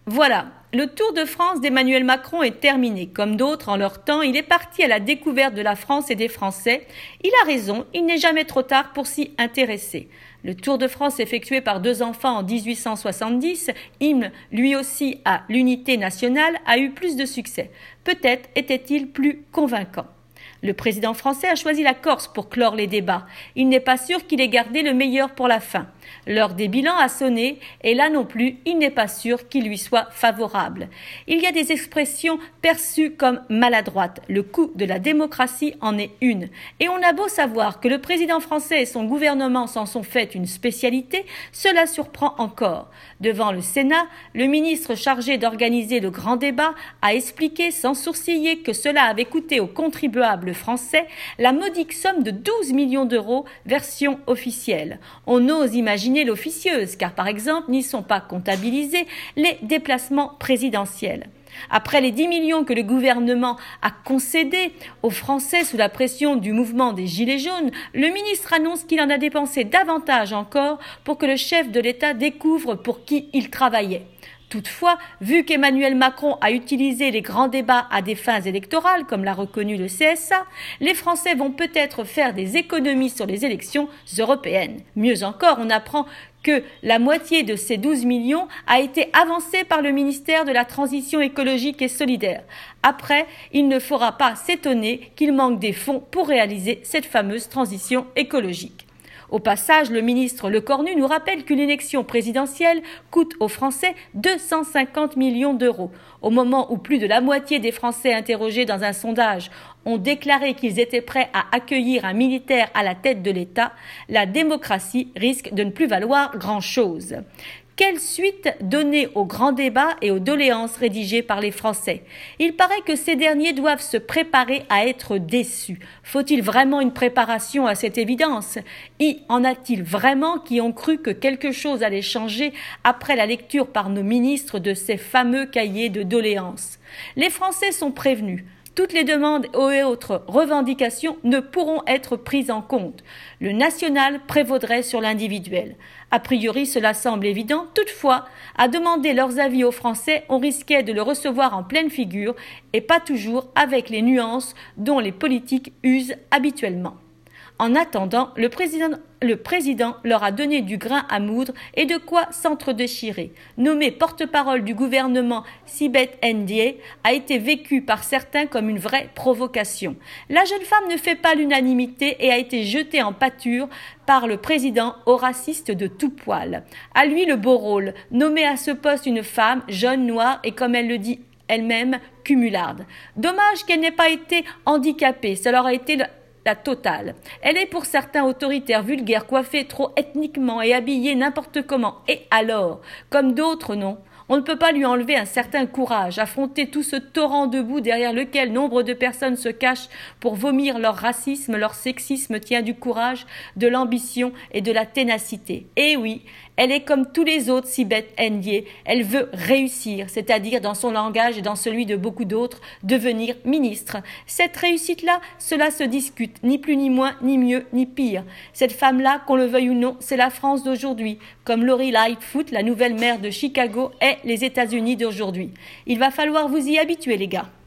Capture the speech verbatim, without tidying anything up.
Voilà, le Tour de France d'Emmanuel Macron est terminé. Comme d'autres en leur temps, il est parti à la découverte de la France et des Français. Il a raison, il n'est jamais trop tard pour s'y intéresser. Le Tour de France effectué par deux enfants en dix-huit cent soixante-dix, hymne lui aussi à l'unité nationale, a eu plus de succès. Peut-être était-il plus convaincant. Le président français a choisi la Corse pour clore les débats. Il n'est pas sûr qu'il ait gardé le meilleur pour la fin. L'heure des bilans a sonné et là non plus, il n'est pas sûr qu'il lui soit favorable. Il y a des expressions perçues comme maladroites. Le coup de la démocratie en est une. Et on a beau savoir que le président français et son gouvernement s'en sont fait une spécialité, cela surprend encore. Devant le Sénat, le ministre chargé d'organiser le grand débat a expliqué sans sourciller que cela avait coûté aux contribuables français la modique somme de douze millions d'euros, version officielle. On ose imaginer l'officieuse, car par exemple n'y sont pas comptabilisés les déplacements présidentiels. Après les dix millions que le gouvernement a concédés aux Français sous la pression du mouvement des Gilets jaunes, le ministre annonce qu'il en a dépensé davantage encore pour que le chef de l'État découvre pour qui il travaillait. Toutefois, vu qu'Emmanuel Macron a utilisé les grands débats à des fins électorales, comme l'a reconnu le C S A, les Français vont peut-être faire des économies sur les élections européennes. Mieux encore, on apprend que la moitié de ces douze millions a été avancée par le ministère de la Transition écologique et solidaire. Après, il ne faudra pas s'étonner qu'il manque des fonds pour réaliser cette fameuse transition écologique. Au passage, le ministre Lecornu nous rappelle qu'une élection présidentielle coûte aux Français deux cent cinquante millions d'euros. Au moment où plus de la moitié des Français interrogés dans un sondage ont déclaré qu'ils étaient prêts à accueillir un militaire à la tête de l'État, la démocratie risque de ne plus valoir grand-chose. Quelle suite donner aux grands débats et aux doléances rédigées par les Français? Il paraît que ces derniers doivent se préparer à être déçus. Faut-il vraiment une préparation à cette évidence? Y en a-t-il vraiment qui ont cru que quelque chose allait changer après la lecture par nos ministres de ces fameux cahiers de doléances? Les Français sont prévenus. Toutes les demandes et autres revendications ne pourront être prises en compte. Le national prévaudrait sur l'individuel. A priori, cela semble évident. Toutefois, à demander leurs avis aux Français, on risquait de le recevoir en pleine figure et pas toujours avec les nuances dont les politiques usent habituellement. En attendant, le président, le président leur a donné du grain à moudre et de quoi s'entre-déchirer. Nommé porte-parole du gouvernement, Sibeth Ndiaye a été vécu par certains comme une vraie provocation. La jeune femme ne fait pas l'unanimité et a été jetée en pâture par le président au raciste de tout poil. À lui le beau rôle, nommer à ce poste une femme, jeune, noire et comme elle le dit elle-même, cumularde. Dommage qu'elle n'ait pas été handicapée, ça leur a été le la totale. Elle est pour certains autoritaire, vulgaire, coiffée trop ethniquement et habillée n'importe comment. Et alors, comme d'autres non, on ne peut pas lui enlever un certain courage, affronter tout ce torrent de boue derrière lequel nombre de personnes se cachent pour vomir leur racisme, leur sexisme tient du courage, de l'ambition et de la ténacité. Et oui, elle est comme tous les autres, Sibeth Ndiaye. Elle veut réussir, c'est-à-dire dans son langage et dans celui de beaucoup d'autres, devenir ministre. Cette réussite-là, cela se discute, ni plus ni moins, ni mieux, ni pire. Cette femme-là, qu'on le veuille ou non, c'est la France d'aujourd'hui, comme Lori Lightfoot, la nouvelle maire de Chicago, est les États-Unis d'aujourd'hui. Il va falloir vous y habituer, les gars.